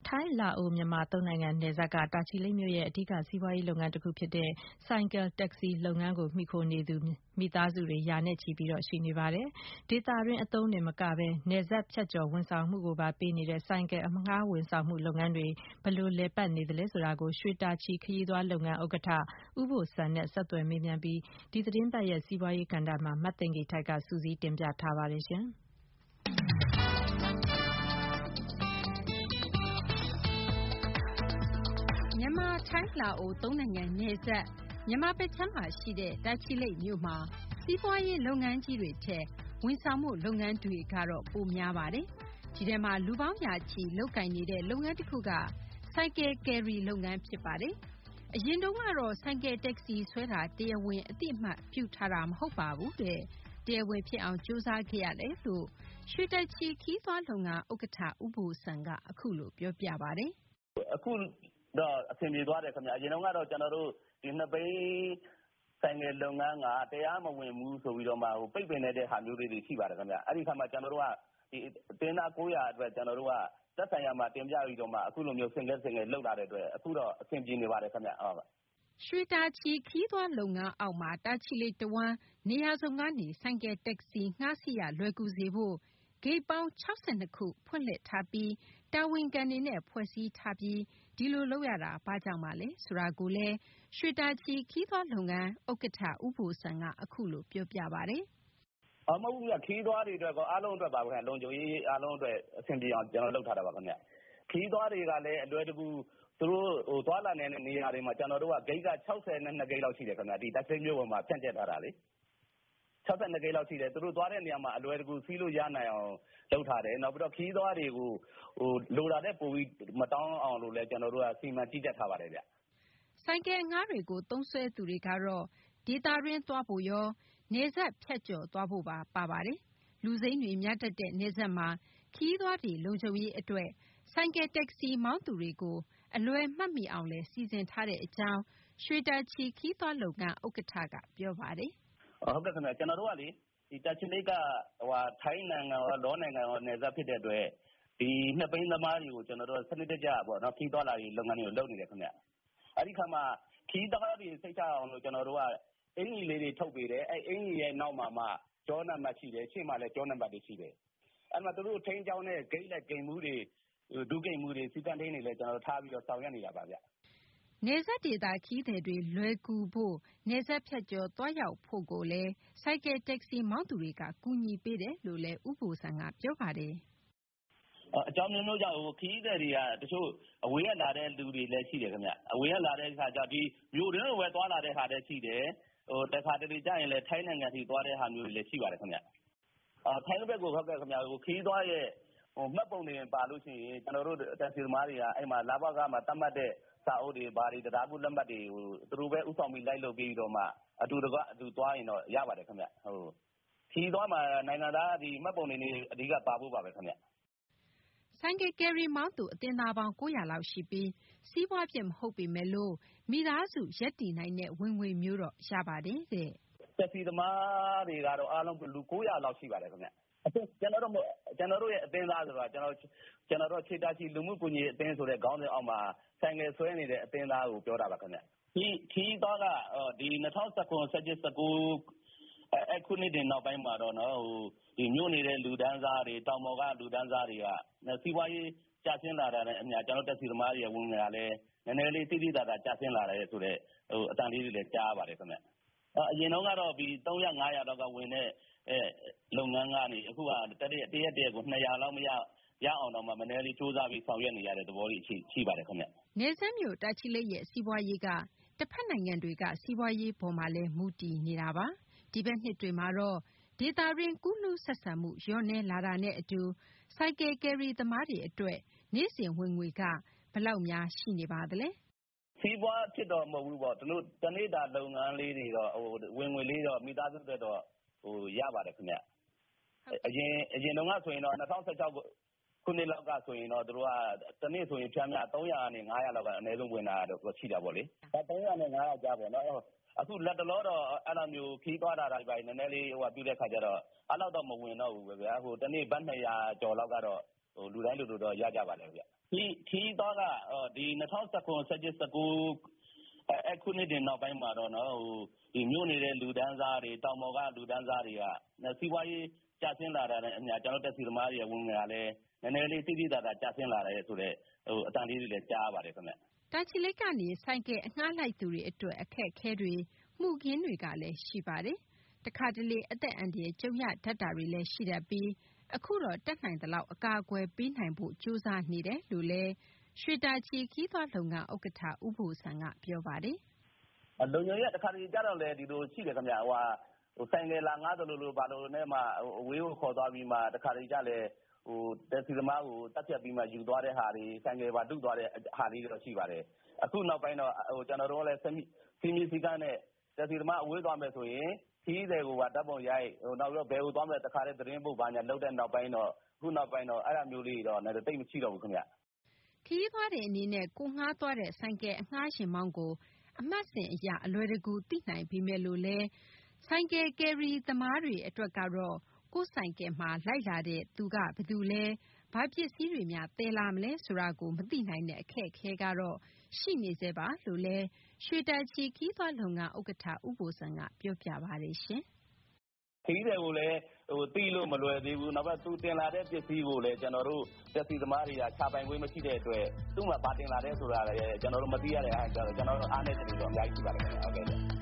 ထိုင်းလာအိုမြန်မာသုံးနိုင်ငံနယ်စပ်ကတာချီလိတ်မြို့ရဲ့အဓိကစီးပွားရေးလုပ်ငန်းတစ်ခုဖြစ်တဲ့ဆိုင်ကယ်တက္ကစီလုပ်ငန်းကိုမှီခိုနေသူမိသားစုတွေရာနဲ့ချီပြီးရှိနေပါတယ်။ဒေသတွင်းအသုံးတွေမကဘဲနယ်စပ်ဖြတ်ကျော်ဝန်ဆောင်မှုကိုပါပေးနေတဲ့ဆိုင်ကယ်အငှားဝန်ဆောင်မှုလုပ်ငန်းတွေဘယ်လိုလည်ပတ်နေသလဲဆိုတာကိုရွှေတာချီခရီးသွားလုပ်ငန်းဥက္ကဋ္ဌဦးဘိုစံနဲ့ဆက်သွယ်မေးမြန်းပြီးဒီသတင်းပတ်ရဲ့စီးပွားရေးကဏ္ဍမှာမသိင်္ဂီထိုက်ကစူးစီးတင်ပြထားပါတယ်ရှင်။မြန်မာထိုင်းလာအိုသုံးနိုင်ငံနယ်စပ်မြန်မာဘက်ခြမ်းမှာရှိတဲ့တာချီလိတ်မြို့မှာစီးပွားရေးလုပ်ငန်းကြီးတွေထက်ဝန်ဆောင်မှုလုပ်ငန်းတွေကတော့ပိုများပါတယ်။ဒီထဲမှာလူပေါင်းရာချီလုပ်ကိုင်နေတဲ့လုပ်ငန်းတစ်ခုကဆိုင်ကယ်ကယ်ရီလုပ်ငန်းဖြစ်ပါတယ်။အရင်တုန်းကတော့ဆိုင်ကယ်တက္ကစီဆွဲတာတရားဝင်အသိအမှတ်ပြုထားတာမဟုတ်ပါဘူးတဲ့။တရားဝင်ဖြစ်အောင်စူးစမ်းခဲ့ရတယ်လို့ရွှေတာချီခီးသွားလုပ်ငန်းဥက္ကဋ္ဌဦးဘိုစံကအခုလိုပြောပြပါတယ်။အခုတော့အဆင်ပြေသွားတယ်ခင်ဗျအရင်ကတော့ကျွန်တော်တို့ဒီနှစ်ပိဆိုင်ငယ်လုပ်ငန်းကတရားမဝင်ဘူးဆိုပြီးတော့မှပိတ်ပင်နေတဲ့ဟာမျိုးတွေရှိပါတယ်ခင်ဗျအဲ့ဒီခါမှာကျွန်တော်တို့ကဒီအတင်းသား900အတွက်ကျွန်တော်တို့ကသက်ဆိုင်ရာမှာတင်ပြပြီးတော့မှအခုလိုမျိုးစင်ကဲလောက်လာတဲ့အတွက်အခုတော့အဆင်ပြေနေပါတယ်ခင်ဗျဟုတ်ပါရွှေတာချီခီးသွားလုပ်ငန်းအောက်မှာတာချီလိတ်တဝမ်းနေရာစုံကနေဆိုင်ကယ်တက္ကစီငှားစီးရလွယ်ကူစေဖို့ဂိတ်ပေါင်း62ခုဖွင့်လှစ်ထားပြီးတာဝန်ခံတွေနဲ့ဖွဲ့စည်းထားပြီးဒီလိုလုပ်ရတာဘာကြောင့်ပါလဲဆိုတာကိုလည်းရွှေတာချီခီးသွားလုပ်ငန်းဥက္ကဋ္ဌဦးဘိုစံကအခုလိုပြောပြပါတယ်။မဟုတ်ဘူးခီးသွားတွေအတွက်ကောအားလုံးအတွက်ပါခင်ဗျလုံခြုံရေးအားလုံးအတွက်အဆင်ပြေအောင်ကျွန်တော်လုပ်ထားတာပါခင်ဗျခီးသွားတွေကလည်းအလွယ်တကူသူတို့သွားလာနေတဲ့နေရာတွေမှာကျွန်တော်တို့ကဂိတ်က62ဂိတ်လောက်ရှိတယ်ခင်ဗျဒီတက်စိမျိုးပေါ်မှာဖြန့်ကျက်ထားတာလေ62ဂိတ်လောက်ရှိတယ်သူတို့သွားတဲ့နေရာမှာအလွယ်တကူစီးလို့ရနိုင်အောင်လုပ်ထားတယ်နောက်ပြီးတော့ခီးသွားတွေကိုလိုတာတဲ့ပိုပြီးမတောင်းအောင်လို့လဲကျွန်တော်တို့ကစီမံကြီးကြပ်ထားပါတယ်ဗျဆိုင်ကယ်ငှားတွေကိုသုံးဆွဲသူတွေကတော့ဒေတာရင်းသွားဖို့ရောနေဆက်ဖြတ်ကျော်သွားဖို့ပါပါတယ်လူစိမ်းတွေများတတ်တဲ့နေဆက်မှာခီးသွားတွေလုံခြုံရေးအတွက်ဆိုင်ကယ်တက္ကစီမောင်းသူတွေကိုအလွယ်မှတ်မိအောင်လဲစီစဉ်ထားတဲ့အကြောင်းရွှေတာချီခီးသွားလုပ်ငန်းဥက္ကဋ္ဌကပြောပါတယ်ဟုတ်ကဲ့ခင်ဗျကျွန်တော်တို့ကလေဒီတာချီလိတ်ကထိုင်းနိုင်ငံရောလောနိုင်ငံရောနယ်စပ်ဖြစ်တဲ့အတွက်ဒီနှစ်ပိန်းသမားတွေကိုကျွန်တော်တို့စနစ်တကျပေါ့နော်ခီးသွားလာရေးလုပ်ငန်းတွေကိုလုပ်နေတယ်ခင်ဗျအဲ့ဒီခါမှာခီးသွားတွေစိတ်ချအောင်လို့ကျွန်တော်တို့ကအင်ကြီးလေးတွေထုတ်ပေးတယ်အဲ့အင်ကြီးရဲ့နောက်မှာမှကျောနံပါတ်ရှိတယ်ရှေ့မှာလည်းကျောနံပါတ်တွေရှိတယ်အဲ့မှာသူတို့ထိန်းချောင်းတဲ့ဂိတ်လက်ဂိမ်မှုတွေဒုဂိမ်မှုတွေစီကံထိန်းတွေလည်းကျွန်တော်ထားပြီးတော့ဆောင်ရွက်နေတာပါဗျနေဆက်ဒေတာခီးသည်တွေလွယ်ကူဖို့နေဆက်ဖြတ်ကျော်သွားရောက်ဖို့ကိုလည်းဆိုင်ကယ်တက္ကစီမောင်းသူတွေကကူညီပေးတယ်လို့လည်းဥပ္ပိုလ်ဆန်ကပြောပါတယ်အကြောင်းမျိုးမျိုးကြောင့်ခီးသည်တွေကတချို့အဝေးကလာတဲ့လူတွေလည်းရှိတယ်ခင်ဗျအဝေးကလာတဲ့အခါကျဒီမြို့တွင်းကိုပဲသွားလာတဲ့ခါတည်းရှိတယ်တခါတလေကြာရင်လည်းထိုင်းနိုင်ငံထိသွားတဲ့ဟာမျိုးတွေလည်းရှိပါတယ်ခင်ဗျထိုင်းဘက်ကိုဟုတ်ကဲ့ခင်ဗျခီးသွားရဲ့မှတ်ပုံတွေပါလို့ရှိရင်ကျွန်တော်တို့တက်စီသမားတွေကအဲ့မှာလာဘကမှာတတ်မှတ်တဲ့စာအုပ်တွေဘာတွေတရားကူလက်မှတ်တွေသူတို့ပဲဥဆောင်ပြီးလိုက်လုပ်ပြီးတော့မှအတူသွားရင်တော့ရပါတယ်ခင်ဗျဟုတ်ခီးသွားမှာနိုင်ငံသားဒီမှတ်ပုံတွေနေအဓိကပါဖို့ပါပဲခင်ဗျဆိုင်ကယ်ကယ်ရီမောင်းသူအသင်းသားပေါင်း900လောက်ရှိပြီးစီးပွားဖြစ်မဟုတ်ပေမဲ့လို့မိသားစုရက်တည်နိုင်တဲ့ဝင်ငွေမျိုးတော့ရပါတယ်တဲ့တက်စီသမားတွေကတော့အားလုံးလူ900လောက်ရှိပါတယ်ခင်ဗျကျွန်တော်တို့ရဲ့အသင်းသားဆိုတာကျွန်တော်တို့ခြေတာချီလူမှုကွန်ရက်အသင်းဆိုတဲ့ခေါင်းစဉ်အောက်မှာဆိုင်ငယ်ဆွဲနေတဲ့အသင်းသားကိုပြောတာပါခင်ဗျခီးသွားကဒီ2019 19အခုနှစ်တင်နောက်ပိုင်းမှာတော့နော်ဟိုဒီမြို့နေတဲ့လူဒန်းစားတွေတောင်ပေါ်ကလူဒန်းစားတွေကစီးပွားရေးကျဆင်းလာတာနဲ့အများကျွန်တော်တက်စီသမားတွေဝင်လာလဲနည်းနည်းလေးတိတိတသာကျဆင်းလာတယ်ဆိုတော့ဟိုအတန်လေးတွေလည်းကြားပါတယ်ခင်ဗျအရင်တော့ကတော့ဒီ300 500လောက်ကဝင်တဲ့လုပ်ငန်းကနေအခုကတရက်ကို200လောက်မရအောင်တော့မှမနေ့လေးစူးစမ်းပြီးဆောင်ရွက်နေရတဲ့သဘောကြီးရှိပါတယ်ခင်ဗျနေဆက်မြို့တာချီလိတ်ရဲ့စီးပွားရေးကတစ်ဖက်နိုင်ငံတွေကစီးပွားရေးပေါ်မှာလည်းမူတည်နေတာပါဒီဘက်နှစ်တွေမှာတော့ဒေတာရင်းကူးလူးဆက်ဆံမှုလျော့နေလာတာနဲ့အတူဆိုင်ကယ်ကယ်ရီသမားတွေအတွက်နေ့စဉ်ဝင်ငွေကဘယ်လောက်များရှိနေပါသလဲစီးပွားဖြစ်တော့မဟုတ်ဘူးပေါ့သူတို့တနေ့တာလုပ်ငန်းလေးတွေတော့ဟိုဝင်ငွေလေးတော့မိသားစုတွေတော့ဟိုရပါတယ်ခင်ဗျအရင်တုန်းကဆိုရင်တော့2016ခုနှစ်လောက်ကဆိုရင်တော့တို့ကတနေ့ဆိုရင်ဖြန်းမြ300နဲ့500လောက်ကအနည်းဆုံးဝင်တာတော့ရှိတာပေါ့လေ300နဲ့500ကြားပေါ့နော်အခုလက်တလောတော့အဲ့လိုမျိုးခီးသွားတာတွေပဲနည်းနည်းလေးဟိုပြုတဲ့ခါကျတော့အဲ့လောက်တော့မဝင်တော့ဘူးပဲဗျာဟိုတနေ့ဘတ်200ကျော်လောက်ကတော့ဟလူတိုင်းလူတို့တော့ရကြပါတယ်ဗျခီးသွားကဒီ2019အခုနှစ်တင်နောက်ပိုင်းမှာတော့နော်ဒီမြို့နေတဲ့လူတန်းစားတွေတောင်ပေါ်ကလူတန်းစားတွေကစီးပွားရေးကျဆင်းလာတာနဲ့အများကျွန်တော်တက်စီသမားတွေဝင်ငွေကလည်းနည်းနည်းလေးတိတိကျကျကျဆင်းလာတယ်ဆိုတော့အတန်လေးတွေလည်းကြားပါတယ်ခင်ဗျတာချီလိတ်ကနေဆိုင်ကယ်အငှားလိုက်သူတွေအတွက်အခက်အခဲတွေမှုခင်းတွေကလည်းရှိပါတယ်တခါတလေအသက်အန္တရာယ်ကြုံရတတ်တာတွေလည်းရှိတတ်ပြီးအခုတော့တက်နိုင်သလောက်အကာအကွယ်ပေးနိုင်ဖို့ကြိုးစားနေတယ်လို့လည်းရွှေတာချီခီးသွားလုပ်ငန်းဥက္ကဋ္ဌဦးဘိုဆန်ကပြောပါတယ်လုံခြုံရေးတခါတလေကြတော့လေဒီလိုရှိတယ်ခင်ဗျဆိုင်ငယ်လာငားသလိုဘာလို့နဲ့မှအဝေးကိုခေါ်သွားပြီးမှတခါတလေကြလဲတက်စီသမားကိုတက်ဖြတ်ပြီးမှယူသွားတဲ့ဟာတွေဆိုင်ငယ်ပါတုသွားတဲ့ဟာလေးတွေတော့ရှိပါတယ်အခုနောက်ပိုင်းတော့ကျွန်တော်တို့လည်းစီမီစီကန်းနဲ့တက်စီသမားအဝေးသွားမယ်ဆိုရင်ခီးတွေကိုကတပ်ပုံရိုက်နောက်ပြီးတော့ဘယ်ကိုသွားမယ်တခါတည်းသတင်းပုတ်ပါညာလောက်တဲ့နောက်ပိုင်းတော့အခုနောက်ပိုင်းတော့အဲ့ဒါမျိုးလေးတော့တိတ်မရှိတော့ဘူးခင်ဗျခီးသွားတဲ့အနေနဲ့ကိုငှားသွားတဲ့ဆိုင်ကယ်အငှားရှင်မောင်းကိုအမှတ်စဉ်အရအလွယ်တကူသိနိုင်ပေမဲ့လို့လဲဆိုင်ကယ်ကယ်ရီသမားတွေအတွက်ကတော့ကိုယ်ဆိုင်ကယ်မှာလိုက်လာတဲ့သူကဘယ်သူလဲဘာပစ္စည်းတွေများသယ်လာမလဲဆိုတာကိုမသိနိုင်တဲ့အခက်အခဲကတော့ရှိနေသေးပါလို့လဲရွှေတာချီခီးသွားလုပ်ငန်းဥက္ကဋ္ဌဦးဘိုဆန်ကပြောပြပါတယ်ရှင်ခီးတယ်ကိုလည်းသိလို့မလွယ်သေးဘူးနောက်ပြီးသူတင်လာတဲ့ပစ္စည်းကိုလည်းကျွန်တော်တို့တက်စီသမားတွေကခြာပိုင်ခွင့်မရှိတဲ့အတွက်သူ့မှာဘာတင်လာတဲ့ဆိုတာလည်းကျွန်တော်တို့မသိရတဲ့အားကြောင့်ကျွန်တော်တို့အားနည်းတယ်လို့အများကြီးရှိပါတယ်ဟုတ်ကဲ့